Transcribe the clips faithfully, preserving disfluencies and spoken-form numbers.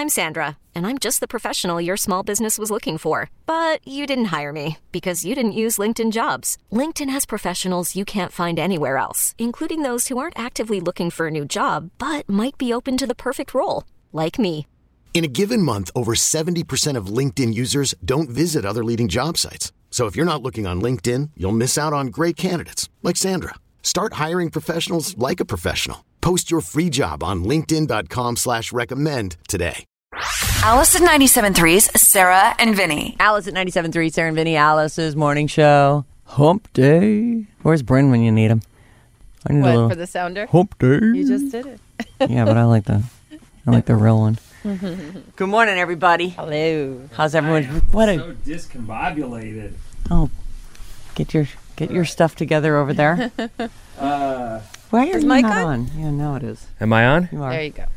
I'm Sandra, and I'm just the professional your small business was looking for. But you didn't hire me because you didn't use LinkedIn Jobs. LinkedIn has professionals you can't find anywhere else, including those who aren't actively looking for a new job, but might be open to the perfect role, like me. In a given month, over seventy percent of LinkedIn users don't visit other leading job sites. So if you're not looking on LinkedIn, you'll miss out on great candidates like Sandra. Start hiring professionals like a professional. Post your free job on linkedin.com slash recommend today. Alice at ninety-seven point three's Sarah and Vinny. Alice at ninety-seven point three, Sarah and Vinny, Alice's morning show. Hump day. Where's Bryn when you need him? I need What, a little for the sounder? hump day. You just did it. Yeah, but I like the, I like the real one. Good morning, everybody. Hello. How's everyone? What a so discombobulated. oh, get your get your stuff together over there. Uh, Why are Is you mic not on? on? Yeah, no, it is. am I on? You are. There you go.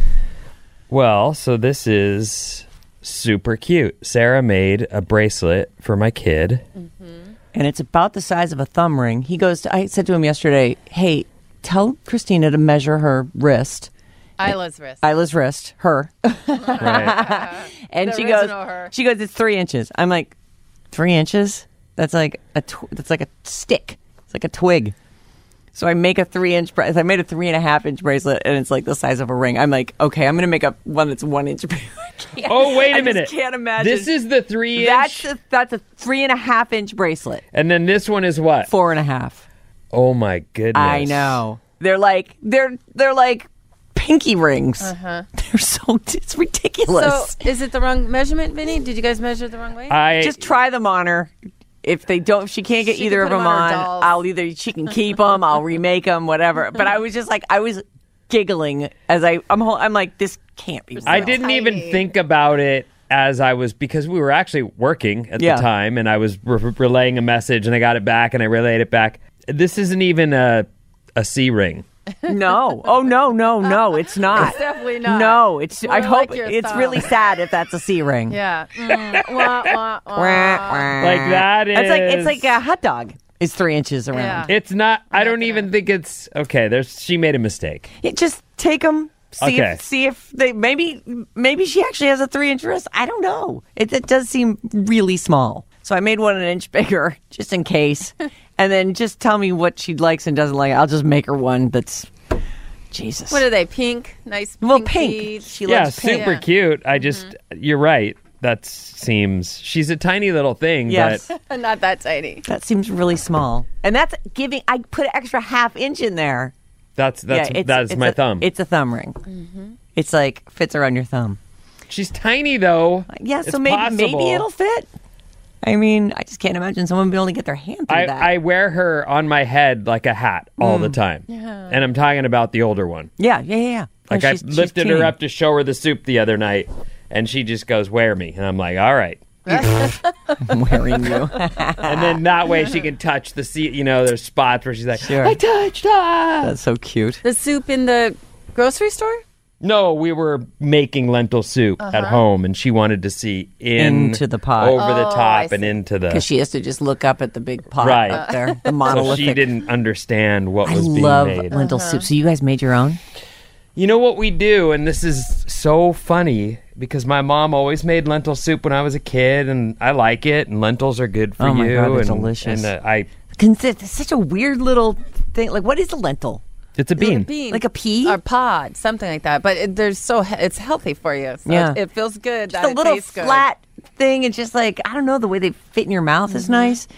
Well, so this is super cute. Sarah made a bracelet for my kid. And it's about the size of a thumb ring. He goes to, I said to him yesterday, hey, tell Christina to measure her wrist. Isla's wrist. Isla's wrist, her. Right. And The she goes, original her. she goes, it's three inches. I'm like, three inches? That's like a, tw- that's like a stick. It's like a twig. So I make a three inch, bra- I made a three and a half inch bracelet, and it's like the size of a ring. I'm like, okay, I'm going to make up one that's one inch. Oh, wait a I minute. just can't imagine. This is the three That's inch. a, that's a three and a half inch bracelet. And then this one is what? Four and a half. Oh my goodness. I know. They're like they're they're like pinky rings. Uh-huh. They're so it's ridiculous. So, is it the wrong measurement, Vinny? Did you guys measure the wrong way? I Just try them on her. If they don't, if she can't get She either can of put them 'em on on, her dolls. I'll either she can keep them, I'll remake them, whatever. But I was just like, I was giggling as I I'm hol- I'm like, this can't be. I real. didn't even tiny. think about it as I was, because we were actually working at Yeah. the time, and I was re- relaying a message, and I got it back, and I relayed it back. This isn't even a a C ring. No. Oh no, no, no, it's not. It's definitely not. No, it's. More I like hope your it's thumb. really sad if that's a C ring. Yeah. Mm, wah, wah, wah. Like that is. It's like it's like a hot dog is three inches around. Yeah. It's not. I don't gonna- even think it's okay. There's. She made a mistake. Yeah, just take them. See Okay. if see if they maybe maybe she actually has a three inch wrist. I don't know. It, it does seem really small. So I made one an inch bigger just in case, and then just tell me what she likes and doesn't like. I'll just make her one that's Jesus. What are they? Pink? Nice well, pink. pink. beads? She Yeah, loves pink. super Yeah. cute. I just. You're right. That seems. She's a tiny little thing, Yes. but Not that tiny. That seems really small, and that's giving. I put an extra half inch in there. that's that's yeah, it's, that's it's my a, thumb. It's a thumb ring. Mm-hmm. It's like fits around your thumb. She's tiny though. Yeah, It's so maybe possible. maybe it'll fit. I mean, I just can't imagine someone being able to get their hand through I, that. I wear her on my head like a hat all Mm. the time. And I'm talking about the older one. yeah, yeah, yeah, yeah. Like Oh, I she's- she's lifted her teeny. up to show her the soup the other night, and she just goes, "Wear me," and I'm like, "All right." I'm wearing you. And then that way she can touch the seat. You know, there's spots where she's like, Sure. "I touched her." That's so cute. The soup in the grocery store? No, we were making lentil soup at home, and she wanted to see in Into the pot. over the Oh, top, I and see. into the. Because she has to just look up at the big pot Right. up there, the so monolithic. she didn't understand what I was being love made. lentil soup. So you guys made your own? You know what we do, and this is so funny because my mom always made lentil soup when I was a kid, and I like it. And lentils are good for Oh my you. God, they're and, delicious. And uh, I, Consist. It's such a weird little thing. Like, what is a lentil? it's a bean. Bean. Like a pea? Or pod, something like that. But it, there's so he- it's healthy for you. So Yeah. it, it feels good. Just that a it little tastes good. flat thing. It's just like, I don't know, the way they fit in your mouth Mm-hmm. is nice.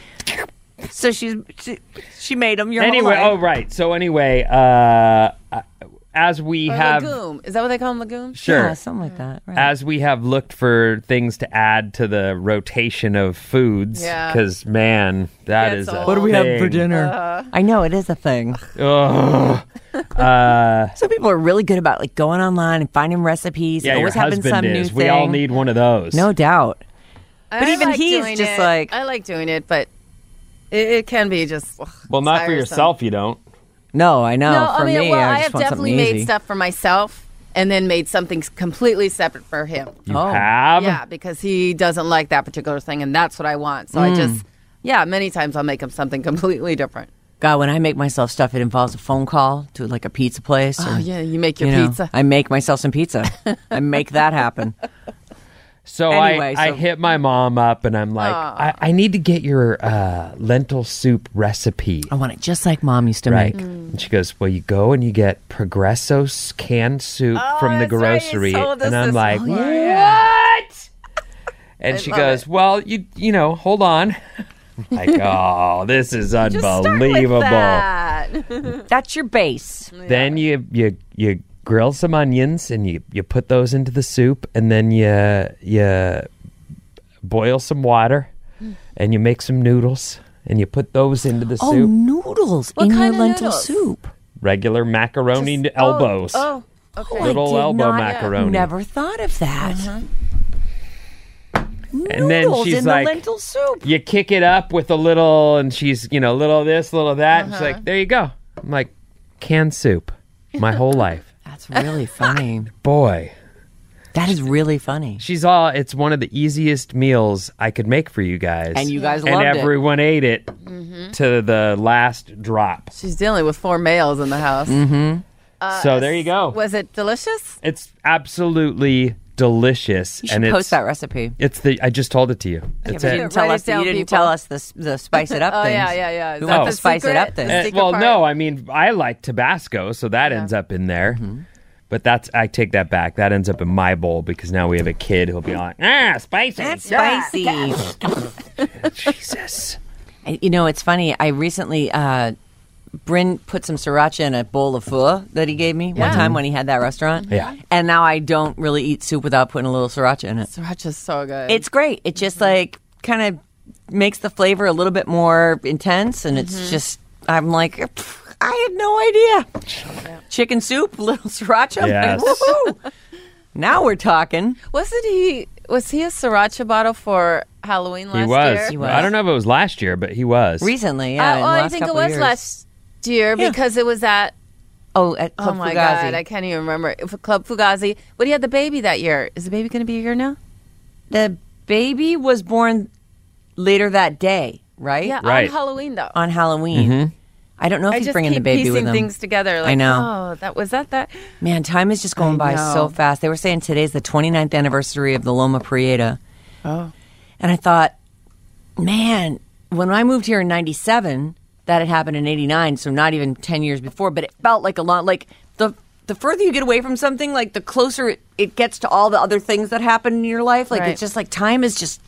So she's she, she made them your Anyway, whole oh life. right. So anyway, uh, uh, as we Or have legume. Is that what they call them, legumes? sure. Yeah, something like that. Right. As we have looked for things to add to the rotation of foods, Yeah. because man, that Gets is a old. What do we have for thing. dinner? I know, it is a thing. Ugh. uh, Some people are really good about like going online and finding recipes. yeah, and your always having husband some is. new thing. We all need one of those. No doubt. But even he's just like- I like doing it, but it, it can be just. Ugh, Well, not for tiresome. yourself. You don't. No, I know. No, For I mean, me, well, I, I, just have want definitely something made easy. stuff for myself, and then made something completely separate for him. You Oh. have. Yeah, because he doesn't like that particular thing, and that's what I want. So I Mm. just, yeah, many times I'll make him something completely different. God, when I make myself stuff, it involves a phone call to like a pizza place. Oh, or, yeah, you make your you know, pizza. I make myself some pizza. I make that happen. So, Anyway, I, I so- hit my mom up and I'm like, I, I need to get your uh, lentil soup recipe. I want it just like Mom used to Right. make. And she goes, well, you go and you get Progresso s- canned soup Oh, from the that's right, you grocery. told us And I'm this like, before. what? And she love goes, it. well, you you know, hold on. I'm like, oh, this is Just start with unbelievable. that. That's your base. Then you you you grill some onions and you, you put those into the soup and then you you boil some water and you make some noodles and you put those into the Oh, soup. noodles What in kind your of lentil noodles? soup. Regular macaroni Just- elbows. Oh, oh, okay. Little I did elbow not- macaroni. Never thought of that. And then Noodles she's in like, the lentil soup. you kick it up with a little, and she's, you know, little of this, little of that. And she's like, there you go. I'm like, canned soup my whole life. That's really funny. Boy. That is really funny. She's all, it's one of the easiest meals I could make for you guys. And you guys and loved it. everyone ate it to the last drop. She's dealing with four males in the house. Mm-hmm. so there you go. Was it delicious? It's absolutely delicious. You should and it's, post that recipe. It's the, I just told it to you. That's You it. didn't tell Write it us. You down, didn't people. tell us the the spice it up Oh, things. yeah, yeah, yeah. Is We that want the the spice it secret? up thing. The Uh, secret well, part? no, I mean, I like Tabasco, so that ends up in there. Mm-hmm. But that's, I take that back. That ends up in my bowl because now we have a kid who'll be like, ah, spicy. That's spicy. Jesus. I- You know, it's funny. I recently, uh, Bryn put some sriracha in a bowl of pho that he gave me one Yeah. time when he had that restaurant. Yeah. And now I don't really eat soup without putting a little sriracha in it. Sriracha's so good. It's great. It just like kind of makes the flavor a little bit more intense, and it's just I'm like, "Pff, I had no idea. Chicken soup, little sriracha. I'm Yes. like, woohoo! Now we're talking. Wasn't he? Was he a sriracha bottle for Halloween last He was. year? He was. I don't know if it was last year, but he was. Recently, yeah. Uh, in the oh, I last think it couple of was years. last year Yeah. because it was at. Oh, at Oh Club my Fugazi. God, I can't even remember. If Club Fugazi, but he had the baby that year. Is the baby going to be here now? The baby was born later that day, right? Yeah, Right. on Halloween though. On Halloween. Mm-hmm. I don't know if I he's just bringing keep the baby piecing with him. things together. Like, I know. Oh, that was that that. Man, time is just going I by so know. fast. They were saying today's the twenty-ninth anniversary of the Loma Prieta. Oh, And I thought, man, when I moved here in ninety-seven, that had happened in eighty-nine, so not even ten years before, but it felt like a lot, like the the further you get away from something, like the closer it, it gets to all the other things that happen in your life. Like Right. it's just like time is just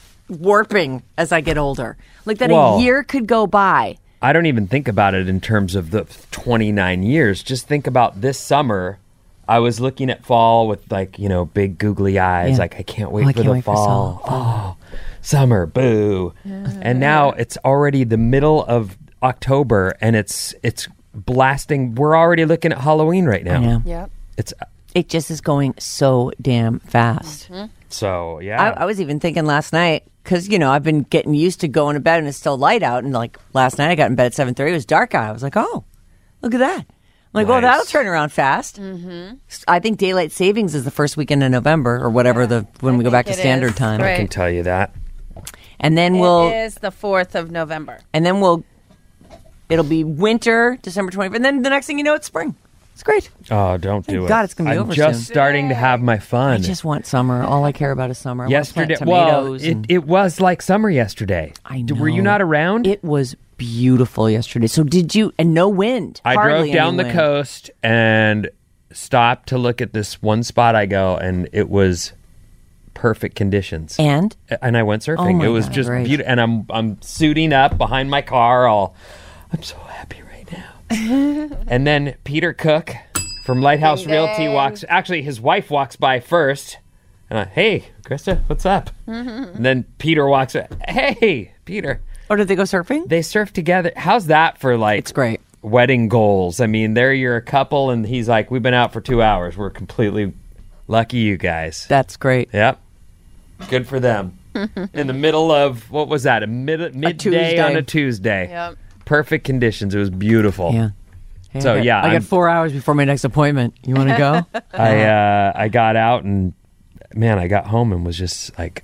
warping as I get older. Like that Well- a year could go by. I don't even think about it in terms of the twenty-nine years. Just think about this summer. I was looking at fall with like, you know, big googly eyes. Yeah. Like, I can't wait Oh, I for can't the wait for fall. fall. Oh, summer, boo. And now it's already the middle of October and it's it's blasting. We're already looking at Halloween right now. I know. yeah. It's It just is going so damn fast. so, yeah. I, I was even thinking last night because you know I've been getting used to going to bed and it's still light out, and like last night I got in bed at seven thirty. It was dark out. I was like, oh, look at that. I'm like, well, Nice. that'll turn around fast. Mm-hmm. I think daylight savings is the first weekend in November or whatever the when I we go back to think it standard is. time, Right. I can tell you that. and then we'll It is the fourth of November. and then we'll it'll be winter, December twentieth, and then the next thing you know, it's spring. It's great. Oh, don't do Thank it. God it's gonna be I'm over just soon. starting to have my fun. I just want summer. All I care about is summer. I wanna yesterday, plant well, tomatoes it, and- it was like summer yesterday. I D- Were you know. not around? It was beautiful yesterday. So did you? And no wind. I Hardly drove down any the wind. coast and stopped to look at this one spot I go, and it was perfect conditions. And And I went surfing. Oh my it was God, just great. beautiful. And I'm I'm suiting up behind my car. All I'm so happy right now. And then Peter Cook from Lighthouse Ding, Realty ding. walks. Actually, his wife walks by first. And I, hey, Krista, what's up? And then Peter walks. Hey, Peter. oh, did they go surfing? They surf together. How's that for like? It's great. Wedding goals. I mean, they're you're a couple, and he's like, we've been out for two hours. We're completely lucky, you guys. That's great. Yep. Good for them. In the middle of what was that? A mid midday Tuesday. on a Tuesday. Yep. Perfect conditions. It was beautiful. Yeah. Hey, So, I got- yeah, I I'm- got four hours before my next appointment. You want to go? I uh, I got out and man, I got home and was just like,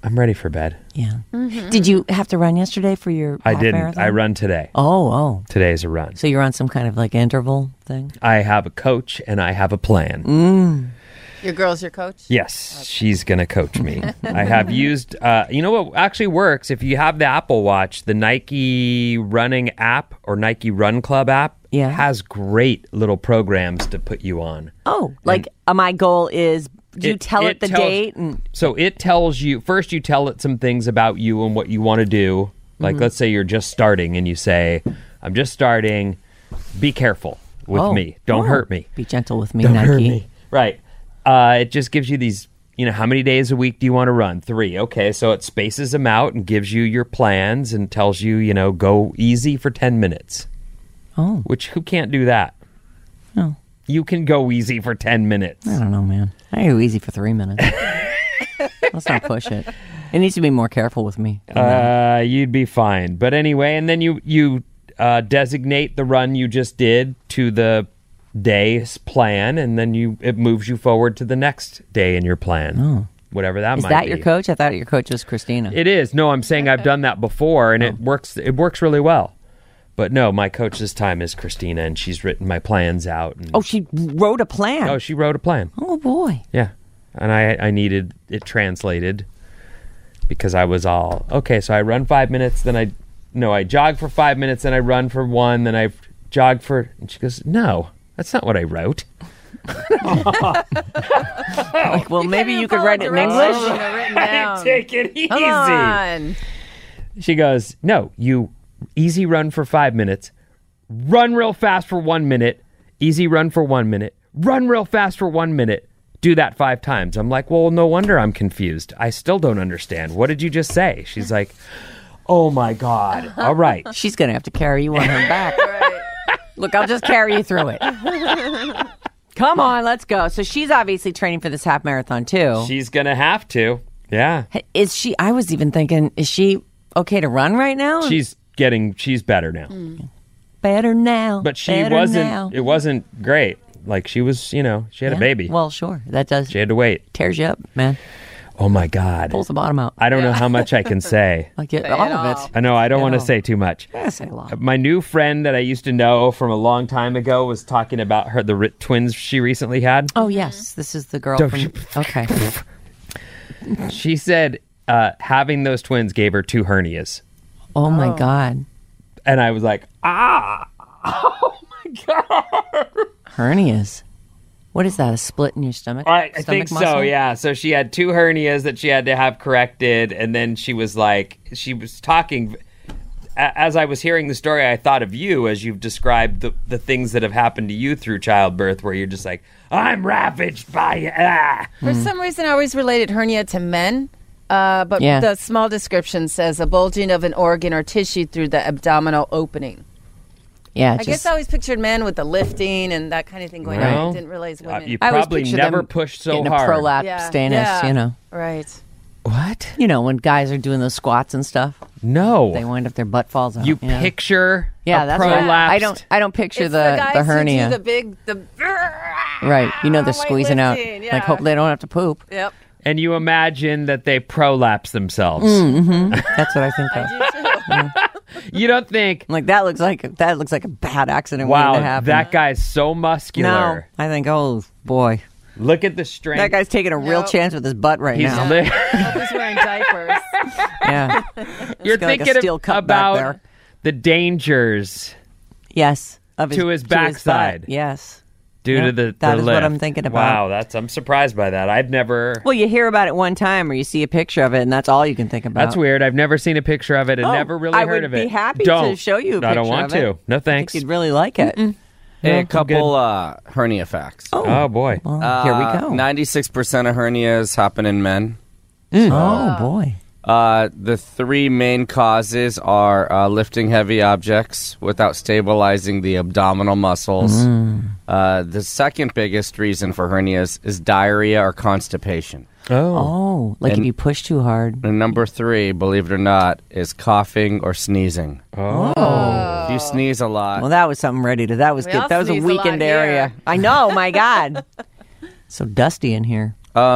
I'm ready for bed. Yeah. Mm-hmm. Did you have to run yesterday for your I half didn't. marathon? I run today. Oh, oh. Today's a run. So you're on some kind of like interval thing? I have a coach and I have a plan. Mm. Your girl's your coach? Yes, okay. She's going to coach me. I have used, uh, you know what actually works? If you have the Apple Watch, the Nike running app or Nike Run Club app yeah. has great little programs to put you on. Oh, and like uh, my goal is, do you it, tell it, it the tells, date? And... So it tells you, first you tell it some things about you and what you want to do. Like, mm-hmm. let's say you're just starting and you say, I'm just starting. Be careful with oh. me. Don't oh. hurt me. Be gentle with me, Don't Nike. hurt me. Right. Uh, it just gives you these, you know, how many days a week do you want to run? Three. Okay, so it spaces them out and gives you your plans and tells you, you know, go easy for ten minutes. Oh. Which, who can't do that? No. You can go easy for ten minutes. I don't know, man. I go easy for three minutes. Let's not push it. It needs to be more careful with me. Uh, you'd be fine. But anyway, and then you, you uh, designate the run you just did to the day's plan, and then you it moves you forward to the next day in your plan. Oh. Whatever that is might that be. Is that your coach? I thought your coach was Christina. It is. No, I'm saying I've done that before, and oh. it works it works really well. But no, my coach this time is Christina, and she's written my plans out. And, oh, she wrote a plan? Oh, she wrote a plan. Oh, boy. Yeah. And I, I needed it translated because I was all, okay, so I run five minutes, then I, no, I jog for five minutes, then I run for one, then I jog for, and she goes, no. That's not what I wrote. Like, well, maybe you could write it in English. Take it easy. Come on. She goes, no, you easy run for five minutes, run real fast for one minute, easy run for one minute, run real fast for one minute, do that five times. I'm like, well, no wonder I'm confused. I still don't understand. What did you just say? She's like, oh my God. All right. She's going to have to carry you on her back. Right. Look, I'll just carry you through it. Come on, let's go. So she's obviously training for this half marathon too. She's going to have to. Yeah. Is she, I was even thinking, is she okay to run right now? She's getting, she's better now. Mm. Better now. But she better wasn't, now. it wasn't great. Like she was, you know, she had yeah. a baby. Well, sure. That does. She had to wait. Tears you up, man. Oh my God. Pulls the bottom out. I don't know how much I can say. Like it, all of it. I know, I don't want to say too much. Yeah, say a lot. My new friend that I used to know from a long time ago was talking about her the r- twins she recently had. Oh, yes. This is the girl Don't from... you- Okay. She said uh, having those twins gave her two hernias. Oh, my God. And I was like, ah! Oh, my God! Hernias? What is that, a split in your stomach? I, I stomach think muscle? so, yeah. So she had two hernias that she had to have corrected, and then she was like, she was talking. As I was hearing the story, I thought of you as you've described the, the things that have happened to you through childbirth, where you're just like, I'm ravaged by ah. For mm. some reason, I always related hernia to men, uh, but yeah. the small description says a bulging of an organ or tissue through the abdominal opening. Yeah, I just, guess I always pictured men with the lifting and that kind of thing going well, on. I didn't realize women. Uh, you I always probably picture never them pushed so getting hard. a prolapse yeah. stanus, yeah. you know. Right. What? You know, when guys are doing those squats and stuff, No. they wind up their butt falls out. You know? picture yeah, a that's prolapsed. right. I don't. I don't picture It's the the, guys the hernia. Who do the big, the Right. You know, they're Like squeezing out. lifting, yeah. Like, hope they don't have to poop. Yep. And you imagine that they prolapse themselves. Mm-hmm. That's what I think of. I do too. You don't think, I'm like, that looks like that looks like a bad accident waiting wow, to happen. that guy's so no, muscular. I think, oh boy, Look at the strength. that guy's taking a real Nope. chance with his butt right He's now. li- Hope he's wearing diapers. Yeah, You're got like a thinking steel ab- cup back about there. the dangers yes, of his, To his butt. backside. Yes. due Yep, to the, that the is what lift. I'm thinking about. Wow, that's I'm surprised by that. I've never. Well, you hear about it one time, or you see a picture of it, and that's all you can think about. That's weird. I've never seen a picture of it and Oh, never really I heard would of it. be happy don't. to show you a I don't picture want of to. it. No I thanks. think you'd really like it. Hey, No, a I'm couple uh, hernia facts. Oh, Oh boy. well, here we Uh, go. ninety-six percent of hernias happen in men. Oh boy. Uh, the three main causes are uh, lifting heavy objects without stabilizing the abdominal muscles. Uh, the second biggest reason for hernias is diarrhea or constipation. Oh. Oh, like And- if you push too hard. And number three, believe it or not, is coughing or sneezing. Oh. If you sneeze a lot, Well, that was something ready to. That was We good. all That was a sneeze a lot weakened here. area. I know. My God. So dusty in here. um,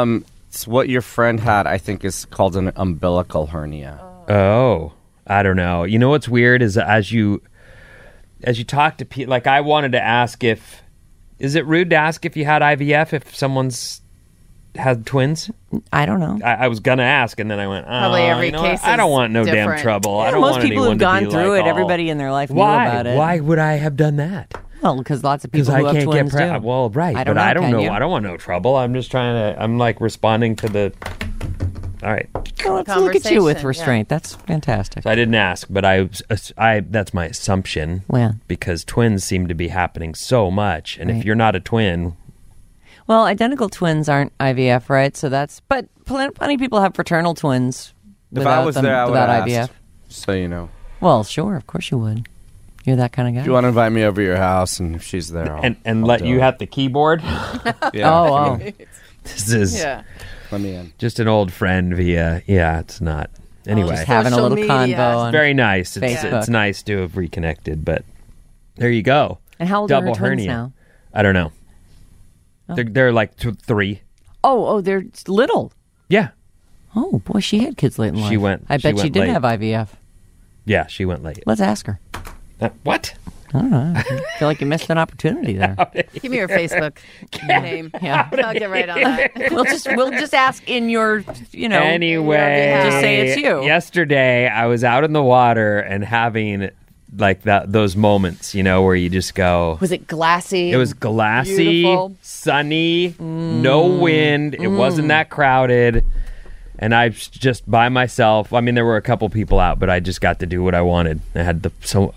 It's what your friend had, I think, is called an umbilical hernia. Oh, I don't know. You know what's weird is as you as you talk to people, like I wanted to ask if, is it rude to ask if you had I V F if someone's had twins? I don't know. I, I was gonna ask, and then I went, oh, Probably every you know case what? I don't is want no damn different. trouble. I Yeah, don't most want people anyone who've to gone be through like, it. oh, Everybody in their life knew why? about it. Why would I have done that? Well, because lots of Because people I who have can't get twins pregnant. do. Well, right, I don't but know, I don't can know. you? I don't want no trouble. I'm just trying to. I'm like responding to the. All right. Well, let's look at you with Conversation, restraint. That's fantastic. So I didn't ask, but I, I that's my assumption. Yeah. Because twins seem to be happening so much, and Right. if you're not a twin, Well, identical twins aren't I V F, right? So that's. But pl- plenty of people have fraternal twins. If without I was them, there, I would without have I V F. asked. So you know. Well, sure, of course you would. You're that kind of guy. If you want to invite me over to your house, and if she's there, I'll, and and I'll let do you it. have the keyboard. Yeah, Oh, oh. This is Yeah. let me in. just an old friend via. Yeah, it's not. Anyway, Just having a Social little media. convo on. very nice. It's, Facebook. it's nice to have reconnected, but there you go. And how old Double are her twins hernia. now? I don't know. They're they're like two, three. Oh, oh, they're little. Yeah, Oh boy, she had kids late in life. She went- I she bet she went did late. have I V F. yeah. She went late. Let's ask her. Uh, what? I don't know. I feel like you missed an opportunity there. Give me your Facebook name. Yeah. I'll get right on that. we'll just we'll just ask in your you know. Anyway, Just say it's you. Yesterday, I was out in the water and having like that those moments, you know, where you just go. Was it glassy? It was glassy, Beautiful. sunny, no wind. It wasn't that crowded. And I was just by myself. I mean, there were a couple people out, but I just got to do what I wanted. I had the so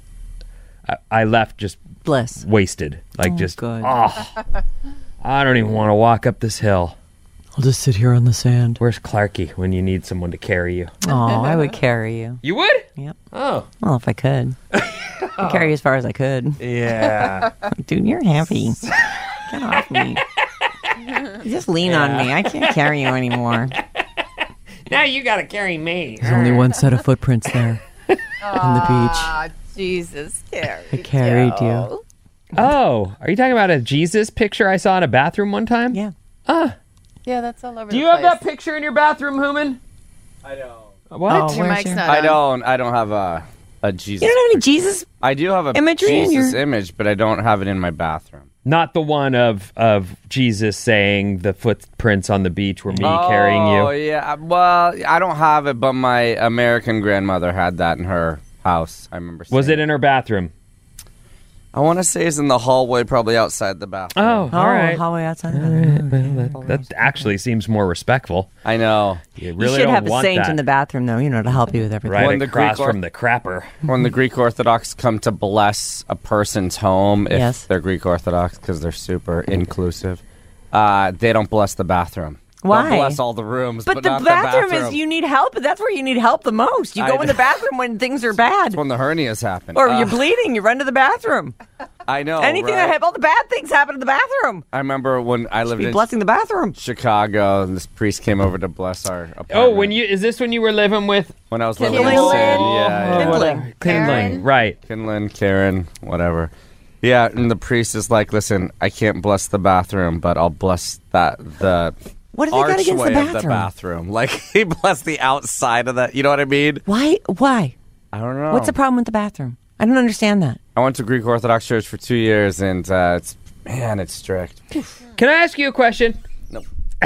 I, I left just Bliss. wasted, like Oh, just good. oh, I don't even want to walk up this hill. I'll just sit here on the sand. Where's Clarky when you need someone to carry you? Oh, I would carry you. You would? Yep. Oh, Well, if I could. I'd carry you as far as I could. yeah. Dude, you're heavy. Get off me. Just lean on me. I can't carry you anymore. Now you got to carry me. There's only one set of footprints there on the beach. Ah, Jesus, Carrie. I carried you. Oh, are you talking about a Jesus picture I saw in a bathroom one time? Yeah. Yeah, that's all over Do the you have place. that picture in your bathroom, Human? I don't. What? Oh, Your where's mic's your- not I on. don't. I don't have a a Jesus. You don't have any Jesus? I do have a imagery in Jesus your- image, but I don't have it in my bathroom. Not the one of of Jesus saying the footprints on the beach were me carrying Oh you. yeah. Well, I don't have it, but my American grandmother had that in her house. I remember. Was seeing it in her bathroom? I want to say it's in the hallway, probably outside the bathroom. Oh, Oh, all right. hallway outside. Well, that, that actually seems more respectful. I know. You You really should don't have a want saint that in the bathroom, though, you know, to help you with everything. right When the across Greek or- from the crapper. When the Greek Orthodox come to bless a person's home, if Yes. they're Greek Orthodox, because they're super inclusive, uh, they don't bless the bathroom. Why? They'll bless all the rooms, but, But, the, not bathroom the bathroom is, you need help. That's where you need help the most. You I go in know. the bathroom when things are bad. when the hernias happen. Or Uh, you're bleeding, you run to the bathroom. I know. Anything right? that happens, all the bad things happen in the bathroom. I remember when I lived Be in blessing the bathroom. Chicago, and this priest came over to bless our apartment. Oh, when you is this when you were living with when I was living in Kindling. Sid, yeah, Oh, yeah. Kindling. Kindling, Karen? right? Kinlan, Karen, whatever. Yeah, and the priest is like, "Listen, I can't bless the bathroom, but I'll bless that the What do they got archway against the of the bathroom? bathroom." Like he blessed the outside of that. You know what I mean? Why? Why? I don't know. What's the problem with the bathroom? I don't understand that. I went to Greek Orthodox Church for two years, and uh, it's man, it's strict. Can I ask you a question? Nope.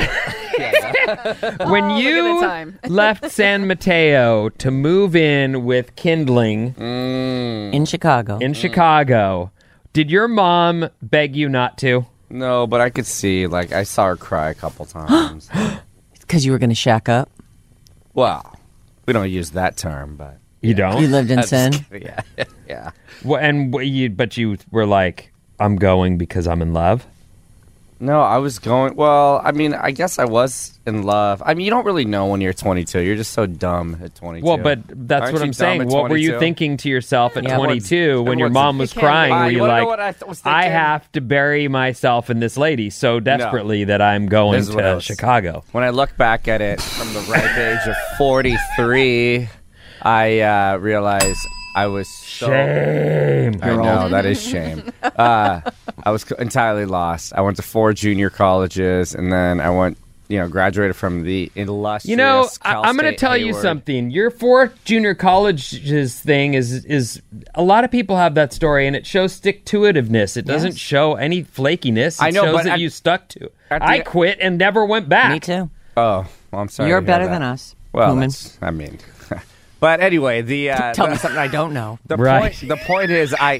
When Oh, look at you the time. left San Mateo to move in with Kindling Mm, In Chicago. in Chicago, did your mom beg you not to? no, but I could see. Like I saw her cry a couple times. Because you were going to shack up. Well, we don't use that term, but You don't? You lived in sin. yeah, yeah. Wha- and what you, but you were like, I'm going because I'm in love. No, I was going. Well, I mean, I guess I was in love. I mean, you don't really know when you're twenty-two. You're just so dumb at twenty-two. Well, but that's Aren't what you I'm dumb saying. at What were you twenty-two? thinking to yourself at Yeah. twenty-two when your Everyone's- mom was You can't crying? lie. Were You you wanna know like, what I th- was I thinking? have to bury myself in this lady so desperately that I'm going This is what I to was- Chicago? When I look back at it from the ripe age of forty-three, I uh, realize I was so. Shame. I know, that is shame. Uh, I was co- entirely lost. I went to four junior colleges, and then I went you know, graduated from the illustrious You know, Cal I, I'm going to State tell you Hayward. something. Your fourth junior colleges thing is is a lot of people have that story, and it shows stick-to-itiveness. It doesn't Yes. show any flakiness. It I know, shows but that at- you stuck to. at the- I quit and never went back. Me too. Oh, well, I'm sorry. You're to hear better that. than us. Well, Human. that's, I mean, but anyway, the uh, Tell the, me something I don't know. The Right. point. The point is, I,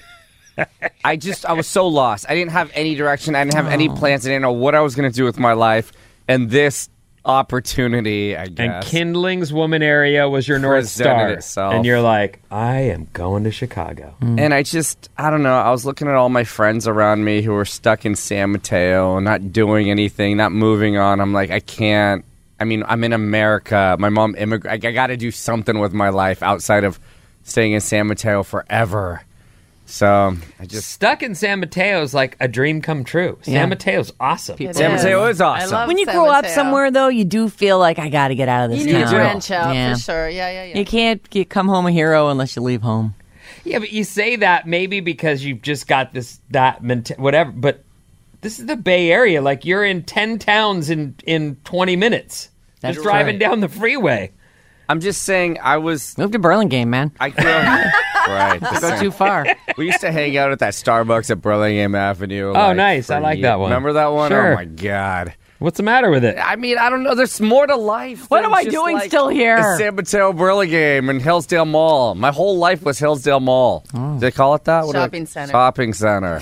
I just I was so lost. I didn't have any direction. I didn't have any plans. I didn't know what I was going to do with my life. And this opportunity, I And guess, Kindling's Woman area was your North Presented Star. itself. And you're like, I am going to Chicago. and I just I don't know. I was looking at all my friends around me who were stuck in San Mateo, not doing anything, not moving on. I'm like, I can't. I mean, I'm in America. My mom immigrated. I got to do something with my life outside of staying in San Mateo forever. So I just Stuck in San Mateo is like a dream come true. San Yeah. Mateo's awesome. It San Mateo is I awesome. love When you San grow up Mateo. somewhere, though, you do feel like I got to get out of this you need town. to branch out Yeah. for sure. Yeah, yeah, yeah. You can't get, come home a hero unless you leave home. Yeah, but you say that maybe because you've just got this, that, menta- whatever. But this is the Bay Area. Like, you're in ten towns in, in twenty minutes. That's just driving right. down the freeway. I'm just saying I was. Move to Burlingame, man. I grew up. Right. just Go saying. too far. We used to hang out at that Starbucks at Burlingame Avenue. Oh, like, nice. I for like ye- that one. Remember that one? Sure. Oh my god. What's the matter with it? I mean, I don't know. There's more to life. What than am I just, doing like, still here? San Mateo, Burlingame, and Hillsdale Mall. My whole life was Hillsdale Mall. Oh. Do they call it that? What do they- Shopping center. Shopping center.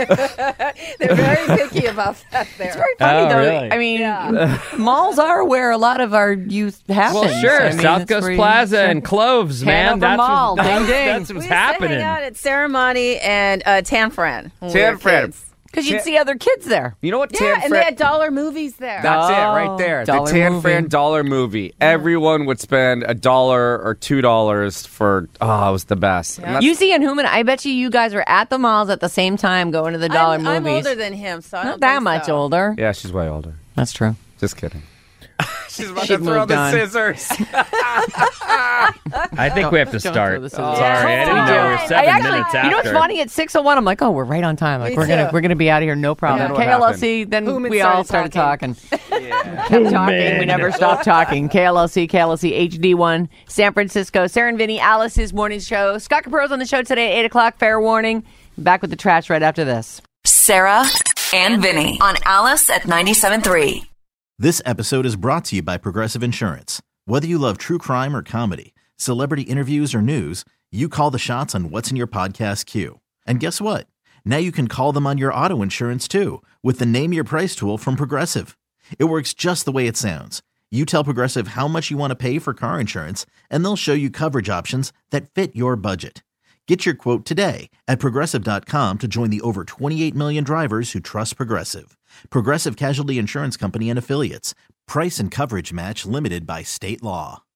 They're very picky about that there. It's very funny, Oh, though. really? I mean, Yeah. malls are where a lot of our youth happens. Well, sure. I mean, South it's Coast where you- Plaza and Cloves, man. Hanover That's Mall. what, Ding, ding. that's We what's used to happening. hang out at Ceremony and uh, Tan Fran. when we Tan were Fran. kids. Because you'd Tan- see other kids there. You know what? Yeah, Tan and Fran- they had dollar movies there. That's it, Oh, right there. The dollar Tan movie. Fran dollar movie. Everyone would spend a dollar or two dollars for. Oh, it was the best. And that's- You see in Human, I bet you you guys were at the malls at the same time going to the dollar I'm, I'm movies. older than him, so I Not don't that think much so. older. yeah, she's way older. That's true. Just kidding. She's about She'd to throw moved the on. scissors. I think we have to Don't start. throw the scissors. Sorry, I didn't know we were I seven actually, minutes after. you know what's funny? At six oh one, I'm like, oh, we're right on time. Like Me we're gonna too. we're gonna be out of here, no problem. then what K L C. Then Human we all started started talking. Kept talking. We never stopped talking. K L C, K L C, H D one, San Francisco. Sarah and Vinny, Alice's morning show. Scott Capro's on the show today at eight o'clock. Fair warning. Back with the trash right after this. Sarah and Vinny on Alice at ninety-seven point three. This episode is brought to you by Progressive Insurance. Whether you love true crime or comedy, celebrity interviews or news, you call the shots on what's in your podcast queue. And guess what? Now you can call them on your auto insurance too with the Name Your Price tool from Progressive. It works just the way it sounds. You tell Progressive how much you want to pay for car insurance, and they'll show you coverage options that fit your budget. Get your quote today at Progressive dot com to join the over twenty-eight million drivers who trust Progressive. Progressive Casualty Insurance Company and Affiliates. Price and coverage match limited by state law.